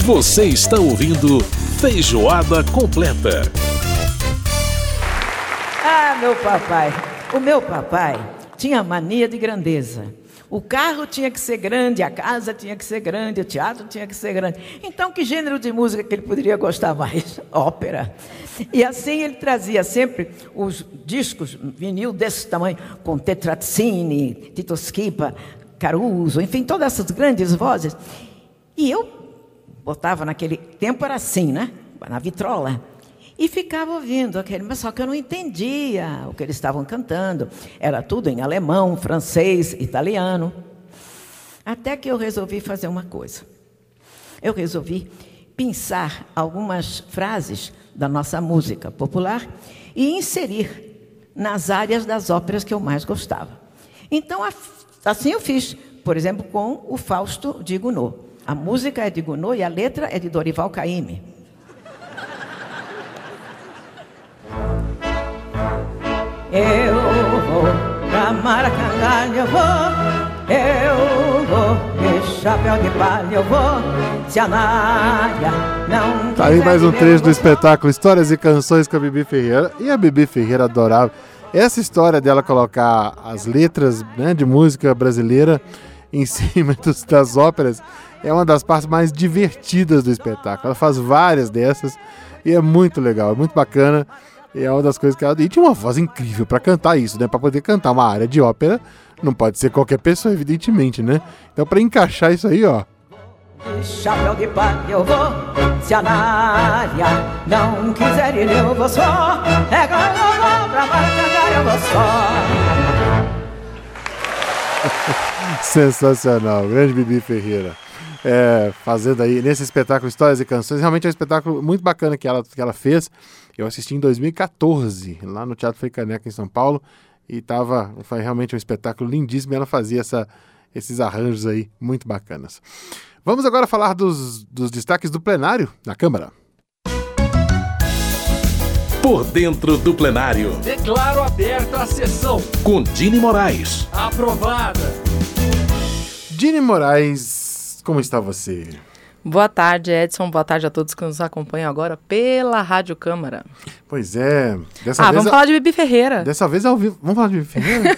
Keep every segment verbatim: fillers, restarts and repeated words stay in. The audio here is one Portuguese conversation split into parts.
Você está ouvindo Feijoada Completa. Ah, meu papai. O meu papai tinha mania de grandeza. O carro tinha que ser grande, a casa tinha que ser grande, o teatro tinha que ser grande. Então, que gênero de música que ele poderia gostar mais? Ópera. E assim ele trazia sempre os discos, vinil desse tamanho, com Tetrazzini, Tito Schipa, Caruso, enfim, todas essas grandes vozes. E eu botava naquele tempo, era assim, né? Na vitrola. E ficava ouvindo aquele, mas só que eu não entendia o que eles estavam cantando. Era tudo em alemão, francês, italiano. Até que eu resolvi fazer uma coisa. Eu resolvi pensar algumas frases da nossa música popular e inserir nas áreas das óperas que eu mais gostava. Então, assim eu fiz, por exemplo, com o Fausto de Gounod. A música é de Gounod e a letra é de Dorival Caymmi. Eu vou pra Maracanã, eu vou, eu vou, de chapéu de palha, eu vou, se a Nádia não... Tá aí mais um trecho do espetáculo Histórias e Canções com a Bibi Ferreira. E a Bibi Ferreira adorava essa história dela colocar as letras, né, de música brasileira em cima dos, das óperas. É uma das partes mais divertidas do espetáculo. Ela faz várias dessas e é muito legal, é muito bacana. E é uma das coisas que ela... E tinha uma voz incrível para cantar isso, né? Para poder cantar uma área de ópera, não pode ser qualquer pessoa, evidentemente, né? Então, para encaixar isso aí, ó... De chapéu de palha eu vou, se a Nádia não quiser ir, eu vou só. É claro, eu vou pra Maracanã, eu vou só. Sensacional, grande Bibi Ferreira. É, fazendo aí, nesse espetáculo Histórias e Canções, realmente é um espetáculo muito bacana que ela, que ela fez. Eu assisti em dois mil e catorze, lá no Teatro Frei Caneca, em São Paulo, e tava, foi realmente um espetáculo lindíssimo, e ela fazia essa, esses arranjos aí muito bacanas. Vamos agora falar dos, dos destaques do plenário na Câmara. Por dentro do plenário. Declaro aberta a sessão. Com Dini Moraes. Aprovada. Dini Moraes, como está você? Boa tarde, Edson. Boa tarde a todos que nos acompanham agora pela Rádio Câmara. Pois é. Dessa ah, vez vamos a... falar de Bibi Ferreira. Dessa vez ao vivo. Vamos falar de Bibi Ferreira?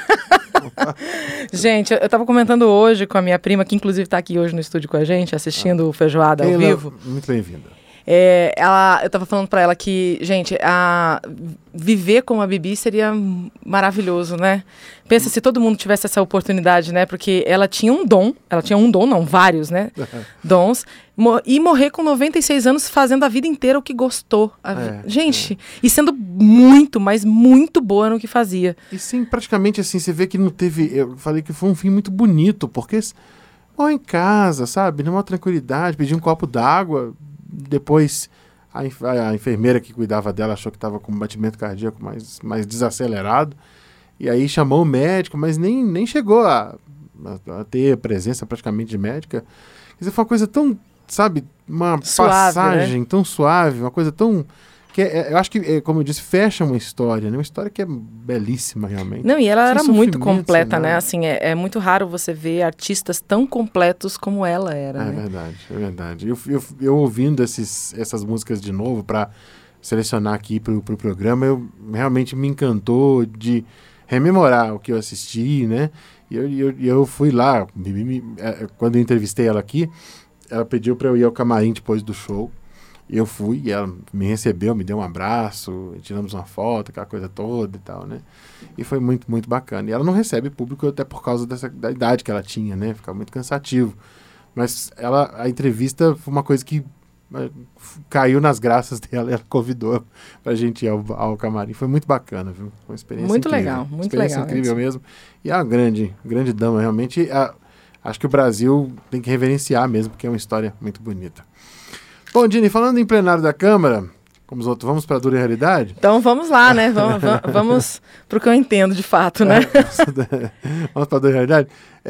Gente, eu estava comentando hoje com a minha prima, que inclusive está aqui hoje no estúdio com a gente, assistindo o ah. Feijoada Keila, ao vivo. Muito bem-vinda. É, ela, eu estava falando para ela que, gente, a, viver como a Bibi seria maravilhoso, né? Pensa se todo mundo tivesse essa oportunidade, né? Porque ela tinha um dom, ela tinha um dom, não, vários, né? Dons, mo- e morrer com noventa e seis anos fazendo a vida inteira o que gostou. A vi- É, gente, é. E sendo muito, mas muito boa no que fazia. E sim, praticamente assim, você vê que não teve... Eu falei que foi um fim muito bonito, porque... Ó, em casa, sabe? Numa tranquilidade, pedir um copo d'água... Depois, a, enf- a enfermeira que cuidava dela achou que estava com um batimento cardíaco mais, mais desacelerado. E aí chamou o médico, mas nem, nem chegou a, a, a ter presença praticamente de médica. Quer dizer, foi uma coisa tão, sabe, uma suave, passagem né? tão suave, uma coisa tão... que é, eu acho que, é, como eu disse, fecha uma história, né? Uma história que é belíssima, realmente. Não, e ela sem era muito sofrimento, completa, sem né? nada. Assim, é, é muito raro você ver artistas tão completos como ela era, É né? verdade, é verdade. Eu, eu, eu ouvindo esses, essas músicas de novo para selecionar aqui para o pro programa, eu realmente me encantou de rememorar o que eu assisti, né? E eu, eu, eu fui lá, me, me, quando eu entrevistei ela aqui, ela pediu para eu ir ao camarim depois do show. Eu fui e ela me recebeu, me deu um abraço, tiramos uma foto, aquela coisa toda e tal, né? E foi muito, muito bacana. E ela não recebe público até por causa dessa, da idade que ela tinha, né? Ficava muito cansativo. Mas ela, a entrevista foi uma coisa que uh, caiu nas graças dela e ela convidou pra gente ir ao, ao camarim. Foi muito bacana, viu? Uma experiência Muito incrível. legal, muito experiência legal. incrível mesmo. E é uma grande, grande dama, realmente. A, acho que o Brasil tem que reverenciar mesmo, porque é uma história muito bonita. Bom, Dini, falando em plenário da Câmara, como os outros, vamos para a dura realidade? Então vamos lá, né? Vamos, vamos para o que eu entendo de fato, né? Vamos para a dura realidade.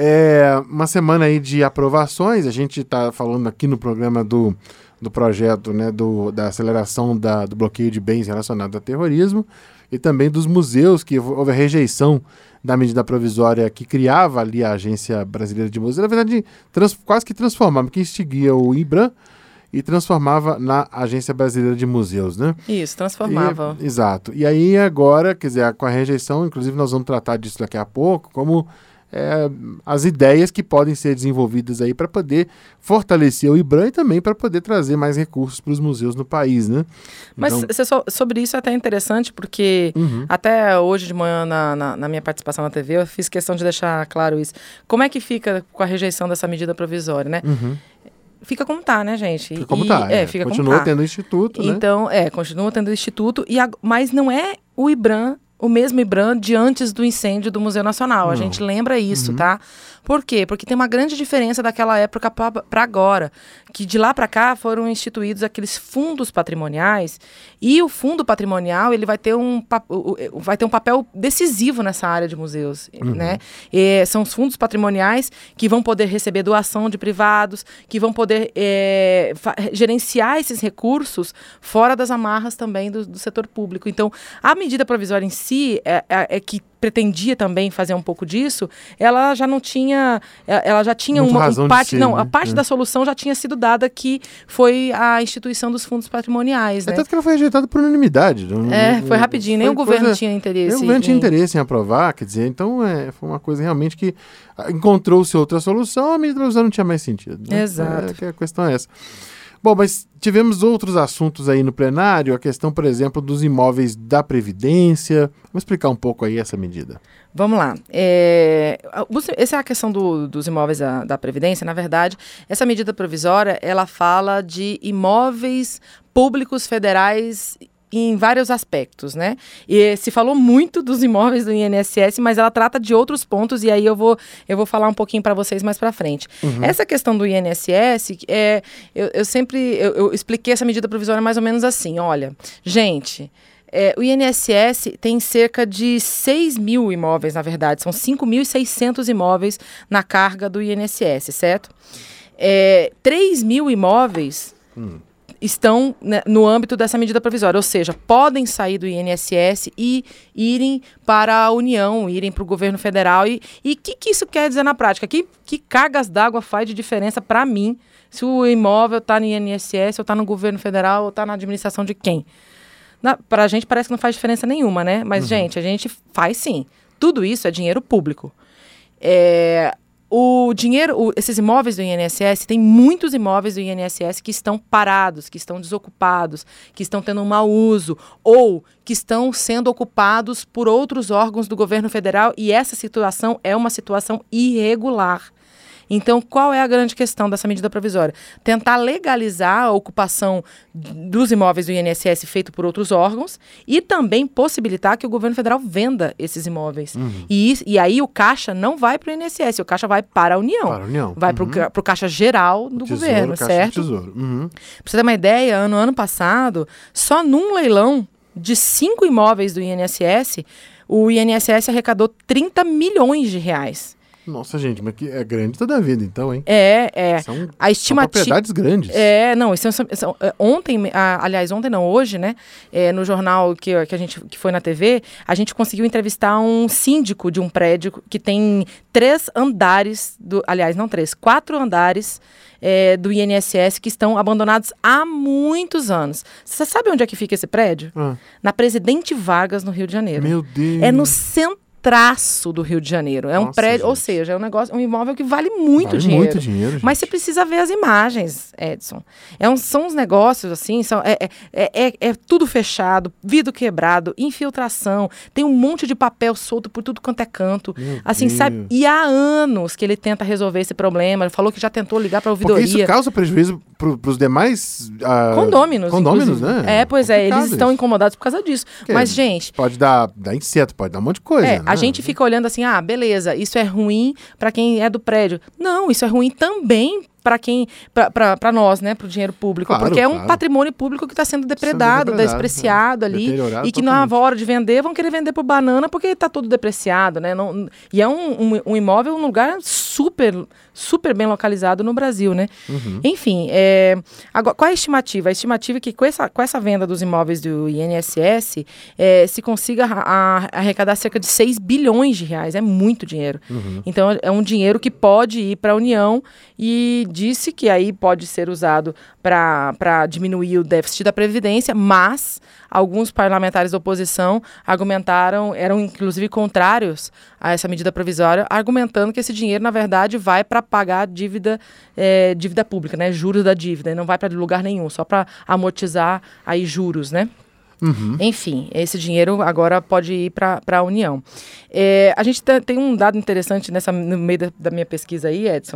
É uma semana aí de aprovações, a gente está falando aqui no programa do, do projeto, né, do, da aceleração da, do bloqueio de bens relacionados a terrorismo e também dos museus, que houve a rejeição da medida provisória que criava ali a Agência Brasileira de Museus, na verdade, trans, quase que transformava, que extinguia o IBRAM, e transformava na Agência Brasileira de Museus, né? Isso, transformava. E, exato. E aí agora, quer dizer, com a rejeição, inclusive nós vamos tratar disso daqui a pouco, como é, as ideias que podem ser desenvolvidas aí para poder fortalecer o IBRAM e também para poder trazer mais recursos para os museus no país, né? Mas então... cê so, sobre isso é até interessante, porque uhum. até hoje de manhã na, na, na minha participação na T V eu fiz questão de deixar claro isso. Como é que fica com a rejeição dessa medida provisória, né? Uhum. Fica como tá, né, gente? Fica como e, tá, é, é. fica Continua como tá. tendo o instituto, né? Então, é, continua tendo o instituto, e a, mas não é o IBRAM, o mesmo IBRAM de antes do incêndio do Museu Nacional. Não. A gente lembra isso, uhum. tá? Por quê? Porque tem uma grande diferença daquela época para agora, que de lá para cá foram instituídos aqueles fundos patrimoniais, e o fundo patrimonial ele vai ter um, vai ter um papel decisivo nessa área de museus, uhum. né? E são os fundos patrimoniais que vão poder receber doação de privados, que vão poder é, gerenciar esses recursos fora das amarras também do, do setor público. Então, a medida provisória em si é, é, é que pretendia também fazer um pouco disso, ela já não tinha, ela já tinha Muito uma razão um parte, de ser, não, né? a parte é. da solução já tinha sido dada, que foi a instituição dos fundos patrimoniais, É né? tanto que ela foi rejeitada por unanimidade. Não, É, não, foi rapidinho, nem o governo coisa, tinha interesse. Nem o governo em... tinha interesse em aprovar, quer dizer, então é, foi uma coisa realmente que encontrou-se outra solução, a medida provisória não tinha mais sentido. Né? Exato. É, que a questão é essa. Bom, mas tivemos outros assuntos aí no plenário, a questão, por exemplo, dos imóveis da Previdência. Vamos explicar um pouco aí essa medida. Vamos lá. É, essa é a questão do, dos imóveis da, da Previdência. Na verdade, essa medida provisória, ela fala de imóveis públicos federais em vários aspectos, né? E se falou muito dos imóveis do I N S S, mas ela trata de outros pontos, e aí eu vou, eu vou falar um pouquinho para vocês mais para frente. Uhum. Essa questão do I N S S, é, eu, eu sempre eu, eu expliquei essa medida provisória mais ou menos assim, olha, gente... É, o I N S S tem cerca de seis mil imóveis, na verdade, são cinco mil e seiscentos imóveis na carga do I N S S, certo? É, três mil imóveis hum. estão, né, no âmbito dessa medida provisória, ou seja, podem sair do I N S S e irem para a União, irem para o governo federal. E o que, que isso quer dizer na prática? Que, que cargas d'água faz de diferença para mim se o imóvel está no I N S S, ou está no governo federal, ou está na administração de quem? Para a gente parece que não faz diferença nenhuma, né? Mas, uhum. gente, a gente faz sim. Tudo isso é dinheiro público. É, o dinheiro, o, esses imóveis do I N S S, tem muitos imóveis do I N S S que estão parados, que estão desocupados, que estão tendo um mau uso, ou que estão sendo ocupados por outros órgãos do governo federal, e essa situação é uma situação irregular. Então, qual é a grande questão dessa medida provisória? Tentar legalizar a ocupação dos imóveis do I N S S feito por outros órgãos e também possibilitar que o governo federal venda esses imóveis. Uhum. E, e aí o caixa não vai para o I N S S, o caixa vai para a União. Para a União. Vai uhum. para o caixa geral do tesouro, governo, caixa certo? Do tesouro. Uhum. Para você ter uma ideia, no ano passado, só num leilão de cinco imóveis do I N S S, o I N S S arrecadou trinta milhões de reais. Nossa, gente, mas que é grande toda a vida, então, hein? É, é. São, a estimativa... são propriedades grandes. É, não, são, são, são, ontem, a, aliás, ontem não, hoje, né, é, no jornal que, que a gente que foi na T V, a gente conseguiu entrevistar um síndico de um prédio que tem três andares, do, aliás, não três, quatro andares é, do I N S S que estão abandonados há muitos anos. Você sabe onde é que fica esse prédio? Ah. Na Presidente Vargas, no Rio de Janeiro. Meu Deus! É no centro traço do Rio de Janeiro. É um Nossa, prédio, gente. ou seja, é um negócio, um imóvel que vale muito vale dinheiro. muito dinheiro, gente. Mas você precisa ver as imagens, Edson. É um, são uns negócios assim, são, é, é, é, é tudo fechado, vidro quebrado, infiltração, tem um monte de papel solto por tudo quanto é canto. Meu assim, Deus. sabe? E há anos que ele tenta resolver esse problema. Ele falou que já tentou ligar para a ouvidoria. Porque isso causa prejuízo para os demais uh, condôminos. Condôminos, né? É, pois é, eles estão isso. incomodados por causa disso. Porque Mas, gente... Pode dar, dar inseto, pode dar um monte de coisa, É, né? a gente fica olhando assim, ah, beleza, isso é ruim para quem é do prédio. Não, isso é ruim também para quem, para nós, né, para o dinheiro público, Claro, porque é um claro. patrimônio público que está sendo depredado, depredado, despreciado é. ali, Deteriorado e que na totalmente. hora de vender vão querer vender por banana porque está tudo depreciado, né? Não, e é um, um, um imóvel num lugar super, super bem localizado no Brasil, né? Uhum. Enfim, é, agora, qual é a estimativa? A estimativa é que com essa, com essa venda dos imóveis do I N S S, é, se consiga a, a, arrecadar cerca de seis bilhões de reais. É muito dinheiro. Uhum. Então, é um dinheiro que pode ir para a União e disse que aí pode ser usado para diminuir o déficit da Previdência, mas alguns parlamentares da oposição argumentaram, eram inclusive contrários a essa medida provisória, argumentando que esse dinheiro, na verdade, vai para pagar dívida, é, dívida pública, né? Juros da dívida, e não vai para lugar nenhum, só para amortizar aí juros, né? Uhum. Enfim, esse dinheiro agora pode ir para a União. É, a gente tem um dado interessante nessa, no meio da, da minha pesquisa aí, Edson,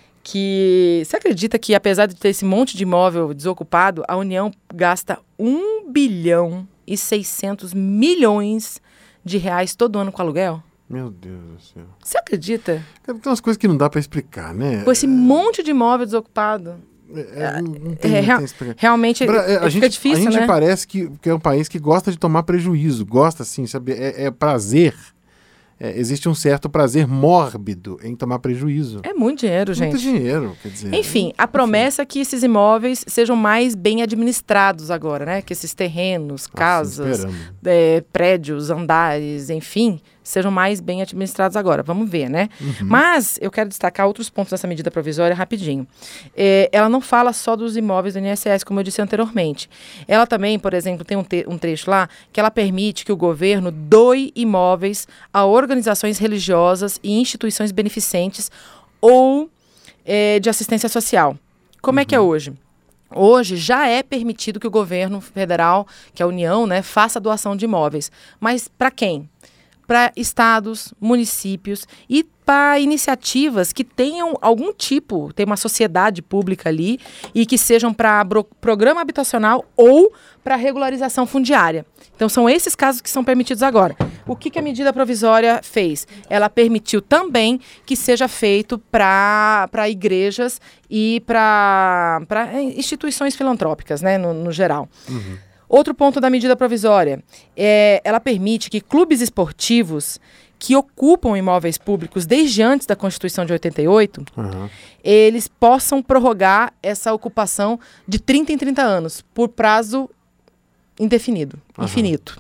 que você acredita que, apesar de ter esse monte de imóvel desocupado, a União gasta um bilhão e seiscentos milhões de reais todo ano com aluguel? Meu Deus do céu. Você acredita? Tem umas coisas que não dá para explicar, né? Com esse monte de imóvel desocupado. É, não, não tem, É, não real- tem explicação. realmente Bra- é, a fica gente, difícil, a gente né? parece que, que é um país que gosta de tomar prejuízo, gosta assim, sabe? É, é prazer. É, existe um certo prazer mórbido em tomar prejuízo. É muito dinheiro, gente. Muito dinheiro, quer dizer. Enfim, a promessa é que esses imóveis sejam mais bem administrados agora, né? Que esses terrenos, casas, esperamos. é, prédios, andares, enfim, sejam mais bem administrados agora. Vamos ver, né? Mas eu quero destacar outros pontos dessa medida provisória rapidinho. É, ela não fala só dos imóveis do I N S S, como eu disse anteriormente. Ela também, por exemplo, tem um, te- um trecho lá que ela permite que o governo doe imóveis a organizações religiosas e instituições beneficentes ou é, de assistência social. Como é que é hoje? Hoje já é permitido que o governo federal, que a União, né, faça doação de imóveis. Mas para quem? Para estados, municípios e para iniciativas que tenham algum tipo, tem uma sociedade pública ali e que sejam para programa habitacional ou para regularização fundiária. Então são esses casos que são permitidos agora. O que, que a medida provisória fez? Ela permitiu também que seja feito para igrejas e para instituições filantrópicas, né, no, no geral. Uhum. Outro ponto da medida provisória, é, ela permite que clubes esportivos que ocupam imóveis públicos desde antes da Constituição de oitenta e oito, Uhum. eles possam prorrogar essa ocupação de trinta em trinta anos, por prazo indefinido, Uhum. infinito.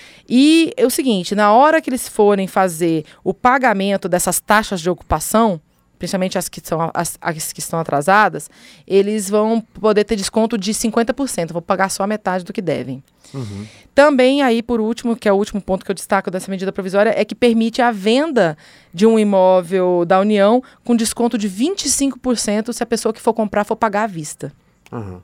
E é o seguinte, na hora que eles forem fazer o pagamento dessas taxas de ocupação, principalmente as que, são, as, as que estão atrasadas, eles vão poder ter desconto de cinquenta por cento, vão pagar só a metade do que devem. Uhum. Também aí, por último, que é o último ponto que eu destaco dessa medida provisória, é que permite a venda de um imóvel da União com desconto de vinte e cinco por cento se a pessoa que for comprar for pagar à vista. Uhum.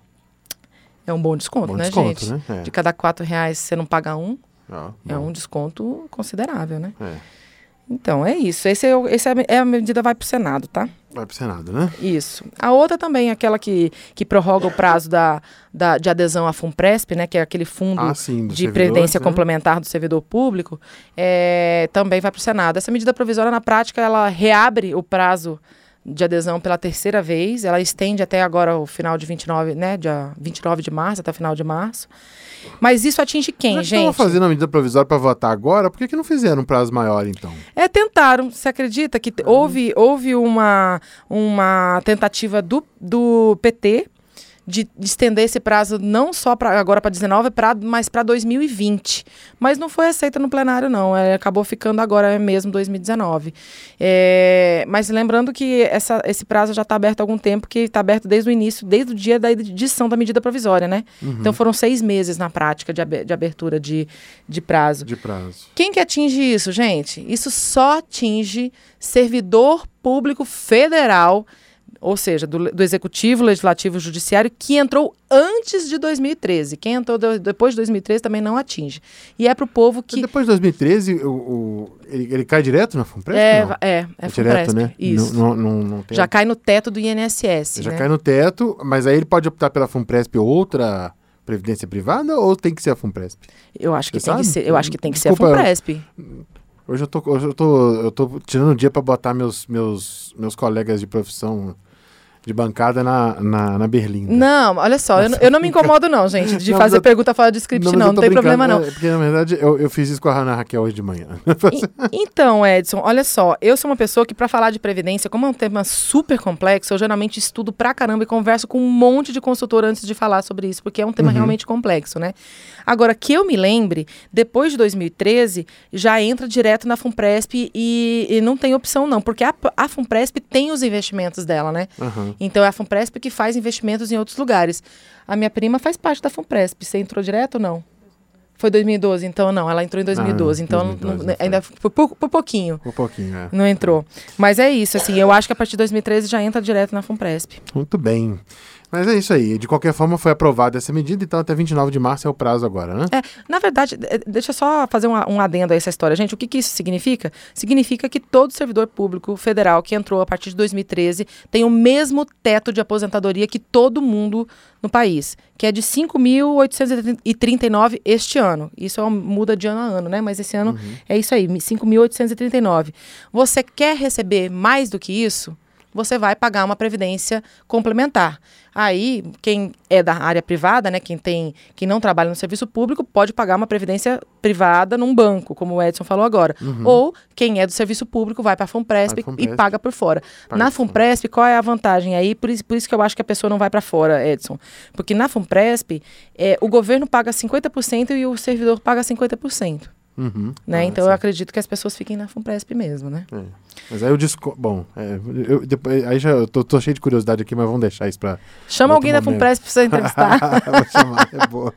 É um bom desconto, Bom né, desconto, gente? né? É. De cada quatro reais você não paga um, Ah, é bom. um desconto considerável, né? É. Então, é isso. Esse é, o- esse é, a, é a medida vai para o Senado, tá? Vai pro Senado, né? Isso. A outra também, aquela que, que prorroga o prazo da, da, de adesão à FUNPRESP, né, que é aquele fundo Ah, sim, dos de servidores, previdência né? complementar do servidor público, é, também vai para o Senado. Essa medida provisória, na prática, ela reabre o prazo de adesão pela terceira vez, ela estende até agora o final de vinte e nove, né, dia vinte e nove de março, até o final de março. Mas isso atinge quem, Já que gente? estavam fazendo a medida provisória para votar agora, por que, que não fizeram um prazo maior, então? É, tentaram. Você acredita que te- houve, houve uma, uma tentativa do, do P T de, de estender esse prazo não só pra, agora para dezenove, pra, mas para dois mil e vinte. Mas não foi aceita no plenário, não. É, acabou ficando agora mesmo dois mil e dezenove. É, mas lembrando que essa, esse prazo já está aberto há algum tempo, que está aberto desde o início, desde o dia da edição da medida provisória, né? Uhum. Então foram seis meses na prática de, abe- de abertura de, de prazo. De prazo. Quem que atinge isso, gente? Isso só atinge servidor público federal, ou seja, do, do Executivo, Legislativo e Judiciário, que entrou antes de dois mil e treze. Quem entrou de- depois de dois mil e treze também não atinge. E é para o povo que... Depois de dois mil e treze, o, o- ele, ele cai direto na FUNPRESP? É, não? é, é, direto, FUNPRESP, né? Isso. Não, não, não, não tem... Já cai no teto do I N S S, Já né? cai no teto, mas aí ele pode optar pela FUNPRESP ou outra previdência privada ou tem que ser a FUNPRESP? Eu acho que Você tem que sabe? ser, eu acho que tem que Desculpa, ser a FUNPRESP. Hoje eu tô, hoje eu tô, eu tô tirando um dia para botar meus, meus, meus colegas de profissão de bancada na, na, na Berlinda. Não, olha só, eu, eu não me incomodo não, gente, de Não, fazer eu- pergunta fora do script, não, não, mas eu tô tem problema não. brincando, é, porque, na verdade, eu, eu fiz isso com a Ana Raquel hoje de manhã. E- Então, Edson, olha só, eu sou uma pessoa que, para falar de previdência, como é um tema super complexo, eu geralmente estudo pra caramba e converso com um monte de consultor antes de falar sobre isso, porque é um tema Uhum. realmente complexo, né? Agora, que eu me lembre, depois de dois mil e treze, já entra direto na FUNPRESP e, e não tem opção não, porque a, a FUNPRESP tem os investimentos dela, né? Aham. Então, é a FUNPRESP que faz investimentos em outros lugares. A minha prima faz parte da FUNPRESP. Você entrou direto ou não? Foi dois mil e doze, então não. Ela entrou em dois mil e doze, Ah, então dois mil e doze, não- não foi. ainda por, por, por pouquinho Um pouquinho, é. não entrou. Mas é isso, assim, eu acho que a partir de dois mil e treze já entra direto na FUNPRESP. Muito bem. Mas é isso aí. De qualquer forma, foi aprovada essa medida, então até vinte e nove de março é o prazo agora, né? É, na verdade, é, deixa eu só fazer um, um adendo a essa história. Gente, o que, que isso significa? Significa que todo servidor público federal que entrou a partir de dois mil e treze tem o mesmo teto de aposentadoria que todo mundo no país, que é de cinco mil oitocentos e trinta e nove este ano. Isso é um- muda de ano a ano, né? Mas esse ano é isso aí, cinco mil oitocentos e trinta e nove. Você quer receber mais do que isso? Você vai pagar uma previdência complementar. Aí, quem é da área privada, né, quem, tem, quem não trabalha no serviço público, pode pagar uma previdência privada num banco, como o Edson falou agora. Ou quem é do serviço público vai para a FUNPRESP Vai pra FUNPRESP. e paga por fora. Paga Na por fora. FUNPRESP, qual é a vantagem aí? Por isso, por isso que eu acho que a pessoa não vai para fora, Edson. Porque na FUNPRESP, é, o governo paga cinquenta por cento e o servidor paga cinquenta por cento. Uhum. Né? Ah, então, sim. eu acredito que as pessoas fiquem na FUNPRESP mesmo, né? É. Mas aí eu disco... Bom, é, eu, depois, aí já eu tô, tô cheio de curiosidade aqui, mas vamos deixar isso pra... Chama outro alguém da momento. FUNPRESP para você entrevistar. Vou chamar, é boa.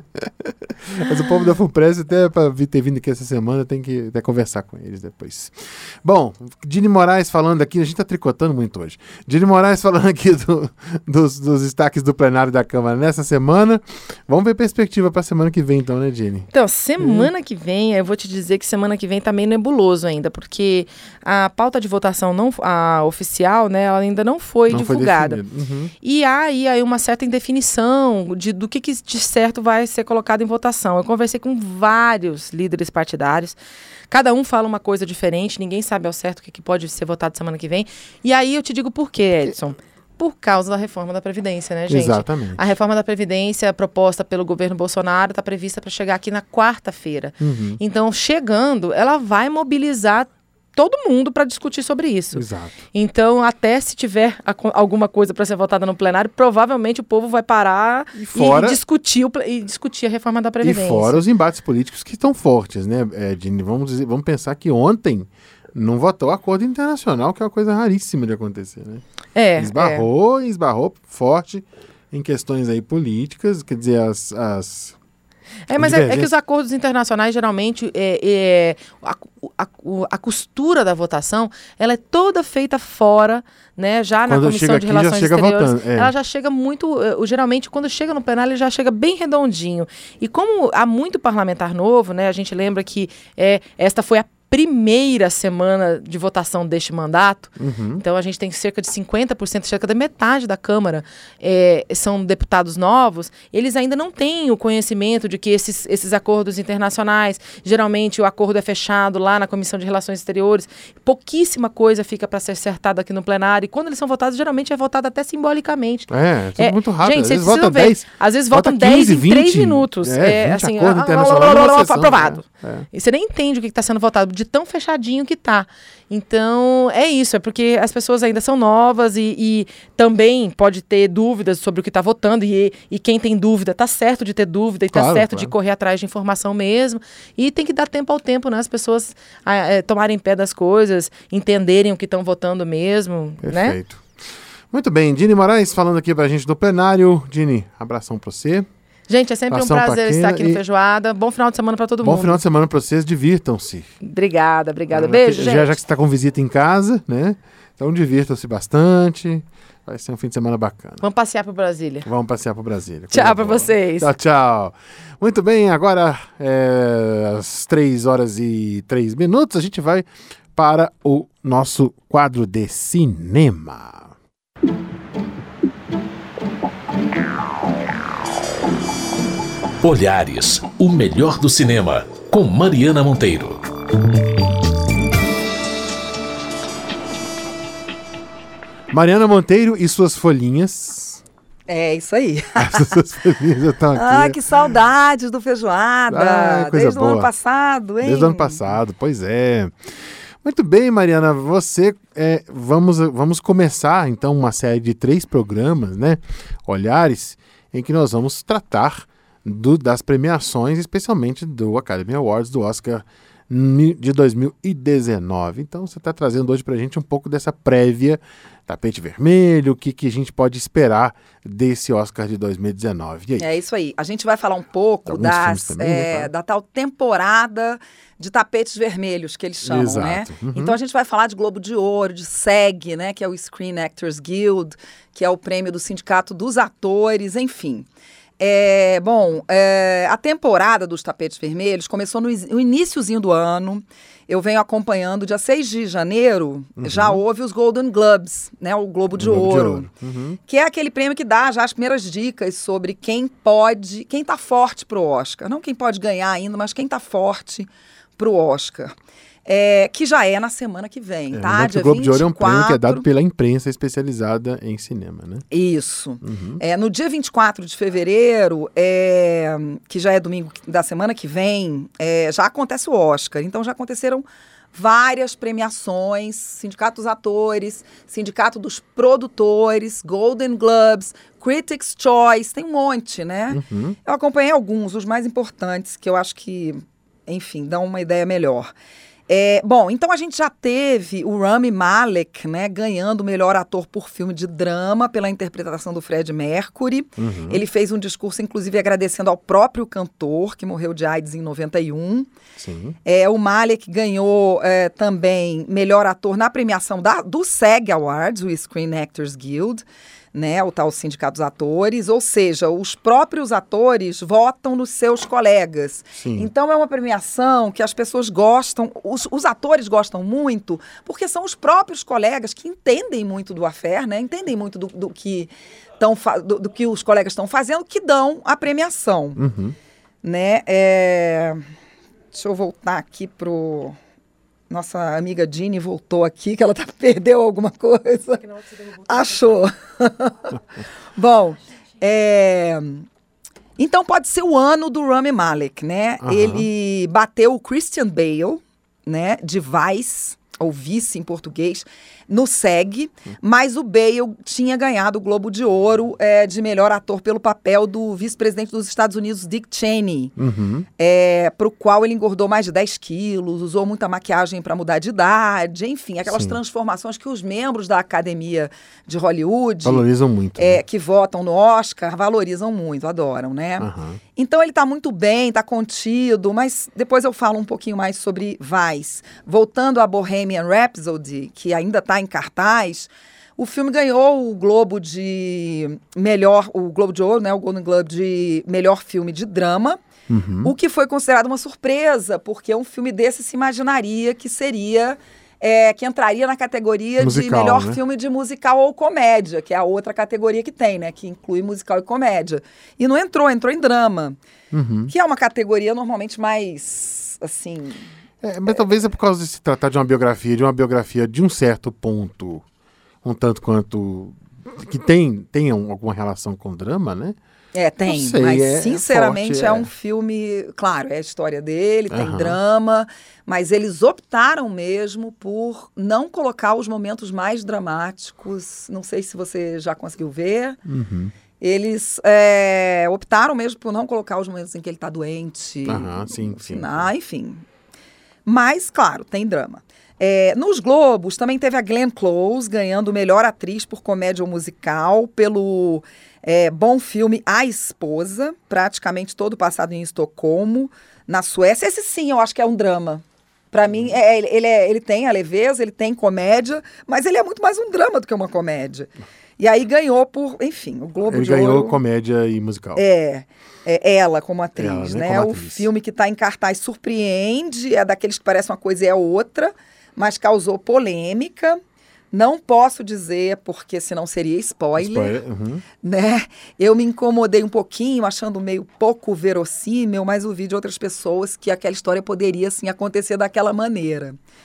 Mas o povo da FUNPRESP, até para ter vindo aqui essa semana, tem que até conversar com eles depois. Bom, Dini Moraes falando aqui, a gente tá tricotando muito hoje. Dini Moraes falando aqui do- dos, dos destaques do plenário da Câmara nessa semana. Vamos ver perspectiva pra semana que vem, então, né, Dini? Então, semana que vem, eu vou te dizer que semana que vem tá meio nebuloso ainda, porque a pauta de votação não, a oficial, né, ela ainda não foi Não foi divulgada. definido. Uhum. E há aí, aí uma certa indefinição de, do que, que de certo vai ser colocado em votação. Eu conversei com vários líderes partidários, cada um fala uma coisa diferente, ninguém sabe ao certo o que, que pode ser votado semana que vem. E aí eu te digo por quê, Edson? Por causa da reforma da Previdência, né, gente? Exatamente. A reforma da Previdência proposta pelo governo Bolsonaro está prevista para chegar aqui na quarta-feira. Uhum. Então, chegando, ela vai mobilizar todo mundo para discutir sobre isso. Exato. Então, até se tiver a- alguma coisa para ser votada no plenário, provavelmente o povo vai parar E fora- e, discutir, o ple- e discutir a reforma da E Previdência. fora os embates políticos que estão fortes, né, é, Dini? Vamos, dizer, vamos pensar que ontem não votou o acordo internacional, que é uma coisa raríssima de acontecer, né? É, Esbarrou, esbarrou forte em questões aí políticas, quer dizer, as... as É, mas é, é que divergências. os acordos internacionais, geralmente, é, é, a, a- o- a costura da votação, ela é toda feita fora, né, já na Quando Comissão chega de aqui, já Relações chega Exteriores. votando, é. Ela já chega muito, eh, o- geralmente, quando chega no plenário, ele já chega bem redondinho. E como há muito parlamentar novo, né, a gente lembra que é, esta foi a primeira semana de votação deste mandato. Uhum. Então, a gente tem cerca de cinquenta por cento, cerca da metade da Câmara é, são deputados novos. Eles ainda não têm o conhecimento de que esses, esses acordos internacionais, geralmente o acordo é fechado lá na Comissão de Relações Exteriores, pouquíssima coisa fica para ser acertada aqui no plenário. E quando eles são votados, geralmente é votado até simbolicamente. É, tudo É, muito rápido. Gente, Às vocês vezes vota precisam ver. dez. Às vezes vota votam dez quinze, em três vinte. minutos. É, É, vinte assim, acordo ah, internacional blá, blá, blá, numa blá, sessão, aprovado. é, é. E você nem entende o que está sendo votado, de tão fechadinho que tá. Então, é isso, é porque as pessoas ainda são novas e, e também pode ter dúvidas sobre o que está votando, e, e quem tem dúvida, tá certo de ter dúvida, e tá Claro, certo claro. de correr atrás de informação mesmo. E tem que dar tempo ao tempo, né? As pessoas ah, é, tomarem pé das coisas, entenderem o que estão votando mesmo, né? Perfeito. Muito bem, Dini Moraes falando aqui pra gente do plenário. Dini, abração pra você. Gente, é sempre Abração um pra prazer Keila estar aqui no e- Feijoada. Bom final de semana para todo Bom mundo. final de semana pra vocês, divirtam-se. Obrigada, obrigada. Ah, Beijo, já, gente. já que você está com visita em casa, né? Então divirtam-se bastante. Vai ser um fim de semana bacana. Vamos passear para Brasília. Vamos passear para Brasília. Tchau Coisa pra boa. vocês. Tchau, tchau. Muito bem, agora é, às três horas e três minutos, a gente vai para o nosso quadro de cinema. Olhares, o melhor do cinema, com Mariana Monteiro. Mariana Monteiro e suas folhinhas. É, isso aí. Essas suas folhinhas estão aqui. Ah, que saudades do Feijoada. Ah, coisa Desde boa. o ano passado, hein? Desde o ano passado, pois é. Muito bem, Mariana, você, é, vamos, vamos começar então uma série de três programas, né, Olhares, em que nós vamos tratar do, das premiações, especialmente do Academy Awards, do Oscar de dois mil e dezenove. Então você está trazendo hoje para a gente um pouco dessa prévia, tapete vermelho, o que, que a gente pode esperar desse Oscar de dois mil e dezenove. E aí? É isso aí. A gente vai falar um pouco das, também, é, né? da tal temporada de tapetes vermelhos, que eles chamam, Exato. né? Uhum. Então a gente vai falar de Globo de Ouro, de SEG, né? Que é o Screen Actors Guild, que é o prêmio do Sindicato dos Atores, enfim. É, bom, é, a temporada dos tapetes vermelhos começou no, no iniciozinho do ano. Eu venho acompanhando, dia seis de janeiro, uhum. já houve os Golden Globes, né, o Globo de Globo Ouro, de Ouro. Uhum. que é aquele prêmio que dá já as primeiras dicas sobre quem pode, quem tá forte pro Oscar. Não quem pode ganhar ainda, mas quem tá forte pro Oscar. É, que já é na semana que vem, É, tá? Dia o Globo de Ouro é um prêmio que é dado pela imprensa especializada em cinema, né? Isso. Uhum. É, no dia vinte e quatro de fevereiro, é, que já é domingo da semana que vem, é, já acontece o Oscar. Então já aconteceram várias premiações, Sindicato dos Atores, Sindicato dos Produtores, Golden Globes, Critics' Choice, tem um monte, né? Uhum. Eu acompanhei alguns, os mais importantes, que eu acho que, enfim, dão uma ideia melhor. É, bom, então a gente já teve o Rami Malek, né, ganhando o melhor ator por filme de drama pela interpretação do Freddie Mercury. Uhum. Ele fez um discurso, inclusive, agradecendo ao próprio cantor, que morreu de AIDS em noventa e um. Sim. É, o Malek ganhou é, também melhor ator na premiação da, do SEG Awards, o Screen Actors Guild, né, o tal Sindicato dos Atores, ou seja, os próprios atores votam nos seus colegas. Sim. Então é uma premiação que as pessoas gostam, os, os atores gostam muito, porque são os próprios colegas que entendem muito do affair, né, entendem muito do, do, que, tão, do, do que os colegas estão fazendo, que dão a premiação. Uhum. Né, é... Deixa eu voltar aqui pro... Nossa amiga Jeannie voltou aqui, que ela tá, perdeu alguma coisa. Achou. Bom, é... então pode ser o ano do Rami Malek, né? Uhum. Ele bateu o Christian Bale, né? De Vice, ou Vice em português, no SEG, mas o Bale tinha ganhado o Globo de Ouro é, de melhor ator pelo papel do vice-presidente dos Estados Unidos, Dick Cheney, uhum. é, para o qual ele engordou mais de dez quilos, usou muita maquiagem para mudar de idade, enfim, aquelas Sim. transformações que os membros da Academia de Hollywood... Valorizam muito. É, né? Que votam no Oscar, valorizam muito, adoram, né? Uhum. Então ele está muito bem, está contido, mas depois eu falo um pouquinho mais sobre Vice. Voltando a Bohemian Rhapsody, que ainda está em cartaz, o filme ganhou o Globo de melhor, o Globo de Ouro, né, o Golden Globe de melhor filme de drama, uhum. o que foi considerado uma surpresa, porque um filme desse se imaginaria que seria, é, que entraria na categoria musical, de melhor né? filme de musical ou comédia, que é a outra categoria que tem, né, que inclui musical e comédia. E não entrou, entrou em drama, uhum. que é uma categoria normalmente mais, assim... É, mas é, talvez é por causa de se tratar de uma biografia, de uma biografia de um certo ponto, um tanto quanto que tem, tem alguma relação com drama, né? É, tem, sei, mas é, sinceramente é, forte, é um filme, claro, é a história dele, tem uhum. drama, mas eles optaram mesmo por não colocar os momentos mais dramáticos, não sei se você já conseguiu ver, uhum. eles é, optaram mesmo por não colocar os momentos em que ele está doente, uhum, sim, sim, final, sim. enfim... Mas, claro, tem drama. É, nos Globos, também teve a Glenn Close ganhando melhor atriz por comédia ou musical pelo é, bom filme A Esposa, praticamente todo passado em Estocolmo, na Suécia. Esse sim, eu acho que é um drama. Para mim, é, ele, é, ele tem a leveza, ele tem comédia, mas ele é muito mais um drama do que uma comédia. E aí ganhou por, enfim, o Globo ele de Ouro... Ele ganhou comédia e musical. É, é ela como atriz, ela, né? né? Como o atriz. filme que está em cartaz surpreende, é daqueles que parece uma coisa e é outra, mas causou polêmica. Não posso dizer, porque senão seria spoiler, spoiler uhum. né? Eu me incomodei um pouquinho, achando meio pouco verossímil, mas ouvi de outras pessoas que aquela história poderia, sim, acontecer daquela maneira.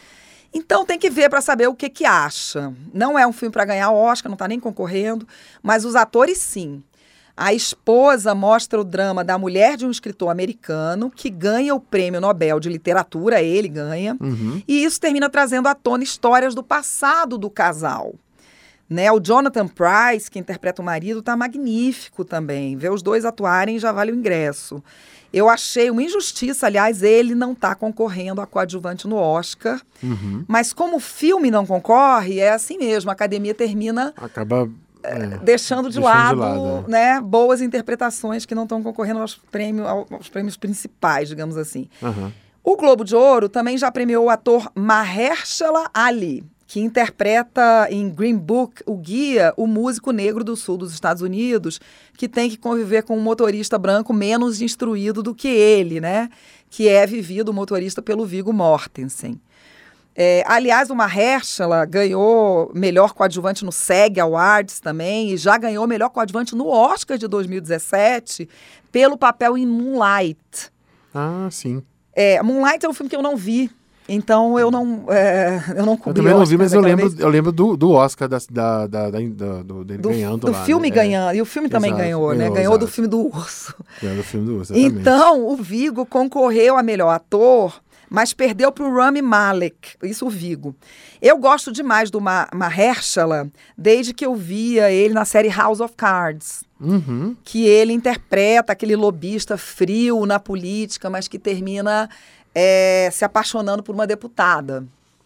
Então tem que ver para saber o que que acha. Não é um filme para ganhar Oscar, não está nem concorrendo, mas os atores sim. A esposa mostra o drama da mulher de um escritor americano que ganha o prêmio Nobel de Literatura, ele ganha, Uhum. e isso termina trazendo à tona histórias do passado do casal. Né? O Jonathan Pryce, que interpreta o marido, está magnífico também. Ver os dois atuarem já vale o ingresso. Eu achei uma injustiça, aliás, ele não está concorrendo a coadjuvante no Oscar. Uhum. Mas como o filme não concorre, é assim mesmo, a academia termina Acaba é, deixando de deixando lado, de lado, é. né, boas interpretações que não estão concorrendo aos prêmios, aos prêmios principais, digamos assim. Aham. O Globo de Ouro também já premiou o ator Mahershala Ali, que interpreta em Green Book o guia, o músico negro do sul dos Estados Unidos, que tem que conviver com um motorista branco menos instruído do que ele, né? Que é vivido o motorista pelo Viggo Mortensen. É, aliás, o Mahershala ganhou melhor coadjuvante no SEG Awards também, e já ganhou melhor coadjuvante no Oscar de dois mil e dezessete pelo papel em Moonlight. Ah, sim. É, Moonlight é um filme que eu não vi, então eu não, é, eu não Eu cobri também não vi, Oscar mas eu daquela lembro, vez. eu lembro do, do Oscar da, da, da, da, da- do, dele Do, ganhando do lá. filme né? ganhando, e o filme também Exato, ganhou, né? ganhou, Ganhou do exato. filme do Urso. É, ganhou do filme do Urso, exatamente. Então, o Viggo concorreu a melhor ator, mas perdeu para o Rami Malek, isso o Viggo. Eu gosto demais do Ma Mahershala, desde que eu via ele na série House of Cards, Uhum. que ele interpreta aquele lobista frio na política, mas que termina é, se apaixonando por uma deputada.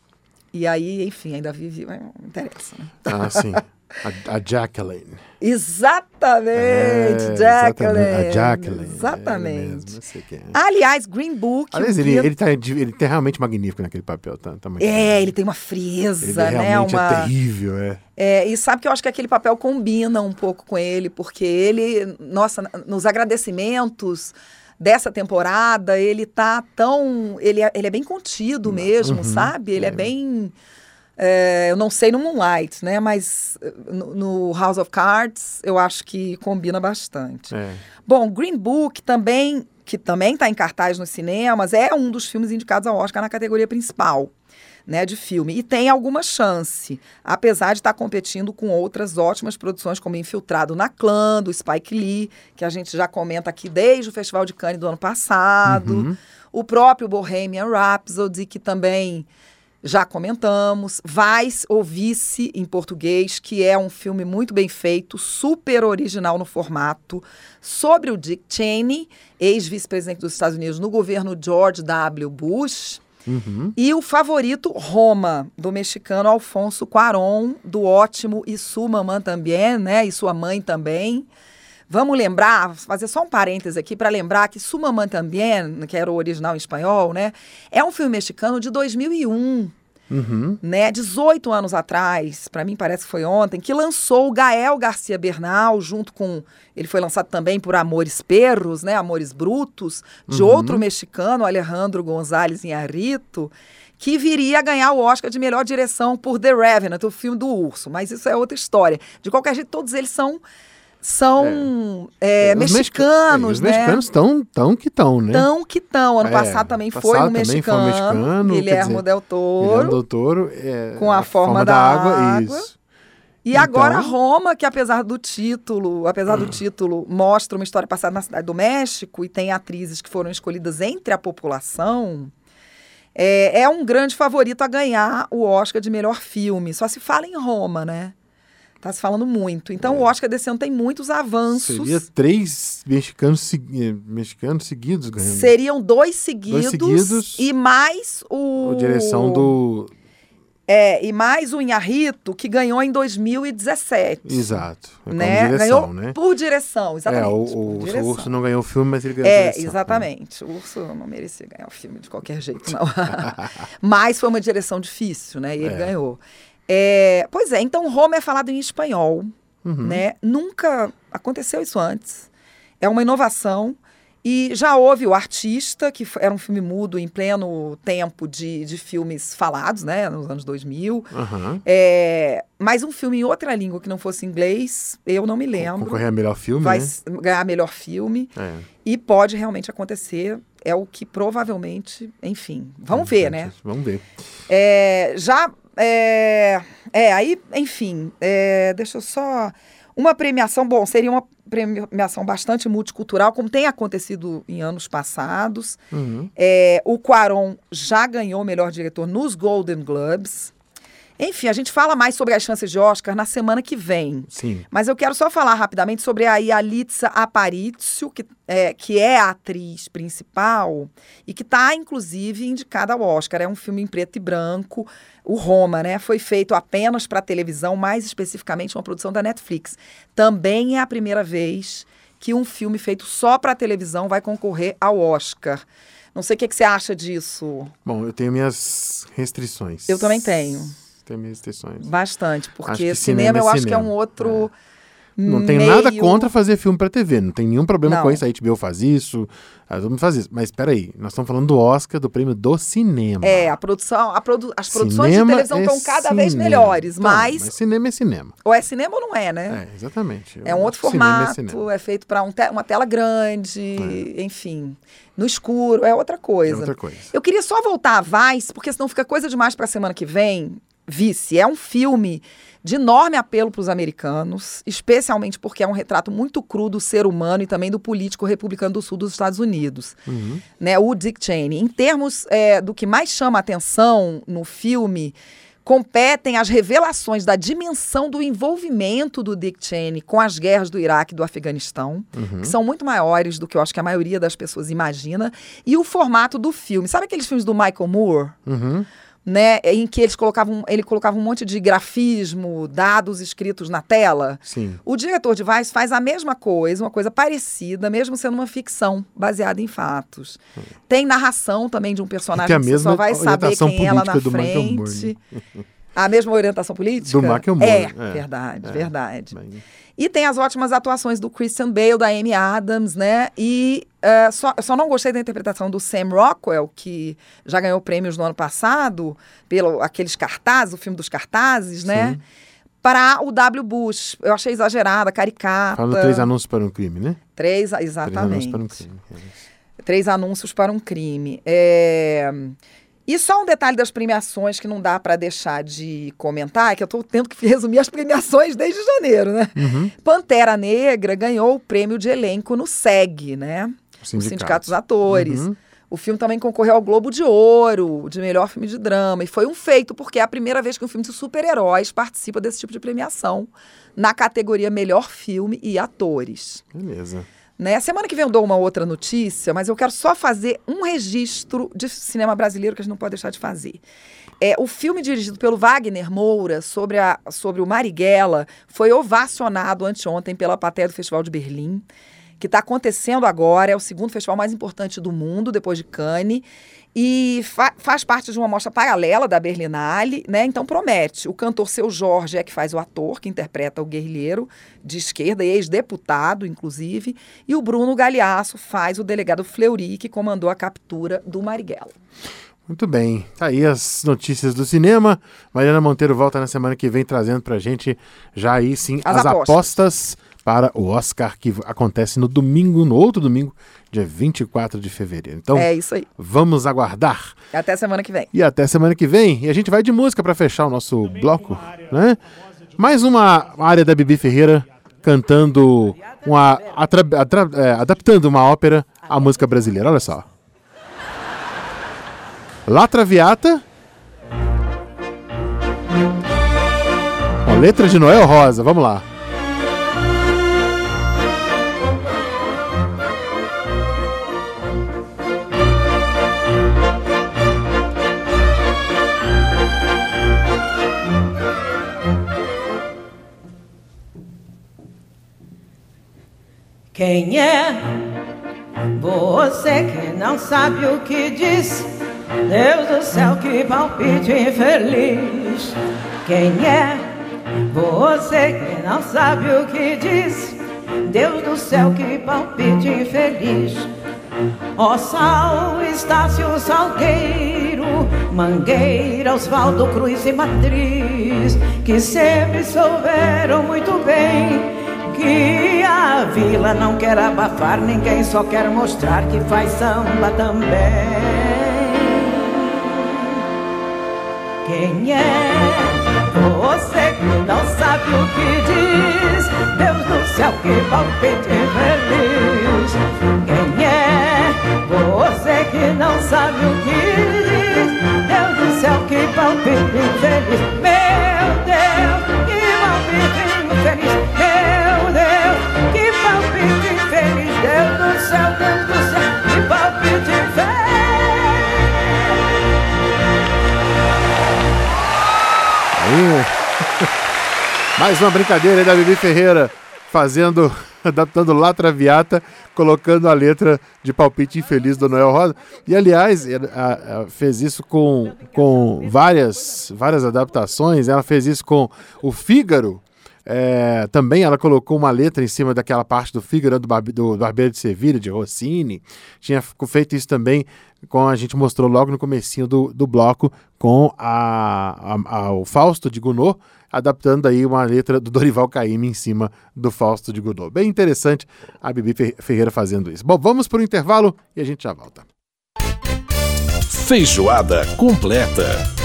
E aí, enfim, ainda vive... Não interessa, né? Ah, sim. A, a Jacqueline. Exatamente, É, Jacqueline. exatamente, A Jacqueline. Exatamente. É mesmo, eu sei quem é. Aliás, Green Book... Aliás, o ele, guia- ele, tá, ele tá realmente magnífico naquele papel. Tá, tá muito É, bem. ele tem uma frieza, Ele né? realmente Uma... é terrível, é. É, e sabe que eu acho que aquele papel combina um pouco com ele, porque ele, nossa, nos agradecimentos dessa temporada, ele tá tão... Ele é, ele é bem contido mesmo, Uhum, sabe? Ele é, é. bem... é, eu não sei no Moonlight, né? Mas no, no House of Cards, eu acho que combina bastante. É. Bom, Green Book também, que também está em cartaz nos cinemas, é um dos filmes indicados ao Oscar na categoria principal, né, de filme. E tem alguma chance, apesar de estar competindo com outras ótimas produções, como Infiltrado na Clã, do Spike Lee, que a gente já comenta aqui desde o Festival de Cannes do ano passado. Uhum. O próprio Bohemian Rhapsody, que também já comentamos. Vice ou Vice, em português, que é um filme muito bem feito, super original no formato, sobre o Dick Cheney, ex-vice-presidente dos Estados Unidos no governo George W. Bush. Uhum. E o favorito, Roma, do mexicano Alfonso Cuarón, do ótimo E Su Mamã Também, né? E Sua Mãe Também. Vamos lembrar, fazer só um parêntese aqui para lembrar que Su Mamã Também, que era o original em espanhol, né? É um filme mexicano de dois mil e um, Uhum. né? dezoito anos atrás, para mim parece que foi ontem, que lançou o Gael Garcia Bernal, junto com... Ele foi lançado também por Amores Perros, né? Amores Brutos, de Uhum. outro mexicano, Alejandro González Iñárritu, que viria a ganhar o Oscar de melhor direção por The Revenant, o filme do urso. Mas isso é outra história. De qualquer jeito, todos eles são, são é, Os mexicanos, mexica- Os né? mexicanos estão tão que estão, né? Tão que tão. Ano É, passado também passado foi um também foi um mexicano, mexicano, quer Guilhermo dizer, Del Toro. Guilherme Del Toro, é, Com A Forma da Água. Isso. E Então- agora Roma, que apesar do título, apesar do título, mostra uma história passada na cidade do México e tem atrizes que foram escolhidas entre a população, é, é um grande favorito a ganhar o Oscar de melhor filme. Só se fala em Roma, né? Tá se falando muito. Então o Oscar desse ano tem muitos avanços. Seria três mexicanos, segui- mexicanos seguidos ganhando. Seriam dois seguidos, seguidos. e mais o... A direção do... É, e mais o Iñárritu, que ganhou em dois mil e dezessete. Exato. É como Né? direção, Ganhou né? por direção, exatamente. É, o, por o, o direção. Urso não ganhou o filme, mas ele ganhou a É, direção. exatamente. O Urso não merecia ganhar o filme de qualquer jeito, não. Mas foi uma direção difícil, né? E ele É. ganhou. É, pois é, então Roma é falado em espanhol, Uhum. né? Nunca aconteceu isso antes. É uma inovação. E já houve O Artista, que f- era um filme mudo em pleno tempo de, de filmes falados, né? Nos anos dois mil. Aham. É, mas um filme em outra língua que não fosse inglês, eu não me lembro. Concorrer a melhor filme, Vai né? s- ganhar melhor filme. É. E pode realmente acontecer é o que provavelmente, enfim, vamos ver, né? Vamos ver. É, já, é, é, aí, enfim, é, deixa eu só... Uma premiação, bom, seria uma premiação bastante multicultural, como tem acontecido em anos passados. Uhum. É, o Cuarón já ganhou o melhor diretor nos Golden Globes. Enfim, a gente fala mais sobre as chances de Oscar na semana que vem. Sim. Mas eu quero só falar rapidamente sobre a Yalitza Aparicio, que é, que é a atriz principal e que está, inclusive, indicada ao Oscar. É um filme em preto e branco, o Roma, né? Foi feito apenas para televisão, mais especificamente uma produção da Netflix. Também é a primeira vez que um filme feito só para televisão vai concorrer ao Oscar. Não sei o que, que você acha disso. Bom, eu tenho minhas restrições. Eu também tenho. Tenho minhas restrições. Bastante, porque cinema, cinema eu é acho cinema. que é um outro... É. Não tem meio... nada contra fazer filme pra T V, não tem nenhum problema Não. com isso, a H B O faz isso, a todo mundo faz isso. Mas peraí, nós estamos falando do Oscar, do prêmio do cinema. É, a produção, a produ... as produções Cinema de televisão é estão cada cinema. vez melhores, Então, mas... mas cinema é cinema. Ou é cinema ou não é, né? É, exatamente. É um outro Cinema formato, é cinema. é, feito para um te... uma tela grande, enfim, no escuro, é outra coisa. É outra coisa. Eu queria só voltar a Vice, porque senão fica coisa demais para a semana que vem. Vice é um filme de enorme apelo para os americanos, especialmente porque é um retrato muito cru do ser humano e também do político republicano do sul dos Estados Unidos, Uhum. né, o Dick Cheney. Em termos é, do que mais chama a atenção no filme, competem as revelações da dimensão do envolvimento do Dick Cheney com as guerras do Iraque e do Afeganistão, Uhum. que são muito maiores do que eu acho que a maioria das pessoas imagina, e o formato do filme. Sabe aqueles filmes do Michael Moore? Uhum. Né, em que eles colocavam, ele colocava um monte de grafismo, dados escritos na tela. Sim. O diretor de Vice faz a mesma coisa, uma coisa parecida, mesmo sendo uma ficção baseada em fatos. Tem narração também de um personagem Tem a que você mesma só vai saber orientação quem é ela na política do Michael Moore, frente. né? A mesma orientação política? Do Michael Moore, É, é. verdade, É. verdade. Bem, E tem as ótimas atuações do Christian Bale, da Amy Adams, né? E uh, só, só não gostei da interpretação do Sam Rockwell, que já ganhou prêmios no ano passado, pelo aqueles cartazes, o filme dos cartazes, né? Sim. Para o W. Bush. Eu achei exagerada, caricata. Fala três anúncios para um crime, né? Três, Três exatamente. anúncios para um crime. é isso. Três anúncios para um crime. É... E só um detalhe das premiações que não dá para deixar de comentar, é que eu estou tendo que resumir as premiações desde janeiro, né? Uhum. Pantera Negra ganhou o prêmio de elenco no S E G, né? O O sindicato. Sindicato dos Atores. Uhum. O filme também concorreu ao Globo de Ouro, de melhor filme de drama. E foi um feito, porque é a primeira vez que um filme de super-heróis participa desse tipo de premiação, na categoria Melhor Filme e Atores. Beleza. Né? Semana que vem eu dou uma outra notícia, mas eu quero só fazer um registro de cinema brasileiro que a gente não pode deixar de fazer. É, o filme dirigido pelo Wagner Moura sobre, a, sobre o Marighella foi ovacionado anteontem pela plateia do Festival de Berlim, que está acontecendo agora, é o segundo festival mais importante do mundo, depois de Cannes, e fa- faz parte de uma mostra paralela da Berlinale, né? Então promete. O cantor Seu Jorge é que faz o ator, que interpreta o guerrilheiro de esquerda, ex-deputado, inclusive, e o Bruno Galeasso faz o delegado Fleury, que comandou a captura do Marighella. Muito bem, tá aí as notícias do cinema. Mariana Monteiro volta na semana que vem trazendo pra gente já aí sim as, As apostas. apostas. para o Oscar, que acontece no domingo, no outro domingo, dia vinte e quatro de fevereiro. Então, É isso aí. vamos aguardar. Até semana que vem. E até semana que vem. E a gente vai de música para fechar o nosso bloco, né? Mais uma área da Bibi Ferreira cantando, uma, atra, atra, é, adaptando uma ópera à música brasileira. Olha só. La Traviata. Com letra de Noel Rosa. Vamos lá. Quem é você que não sabe o que diz? Deus do céu, que palpite infeliz. Quem é você que não sabe o que diz? Deus do céu, que palpite infeliz. Ó Sal, Estácio Salgueiro, Mangueira, Osvaldo Cruz e Matriz, que sempre souberam muito bem que a vila não quer abafar ninguém, só quer mostrar que faz samba também. Quem é você que não sabe o que diz? Deus do céu, que palpite feliz. Quem é você que não sabe o que diz? Deus do céu, que palpite feliz. Meu Deus, que palpite feliz. Meu Deus, que palpite feliz. Deus do céu, Deus do céu, que palpite feliz. Mais uma brincadeira aí da Bibi Ferreira, fazendo, adaptando La Traviata, colocando a letra de Palpite Infeliz do Noel Rosa. E, aliás, ela fez isso com, com várias, várias adaptações. Ela fez isso com o Fígaro. É, também ela colocou uma letra em cima daquela parte do Fígaro do, Barbe, do Barbeiro de Sevilha, de Rossini. Tinha feito isso também, com, a gente mostrou logo no comecinho do, do bloco, com a, a, a, o Fausto de Gounod, adaptando aí uma letra do Dorival Caymmi em cima do Fausto de Gounod. Bem interessante a Bibi Ferreira fazendo isso. Bom, vamos para o intervalo e a gente já volta. Feijoada completa.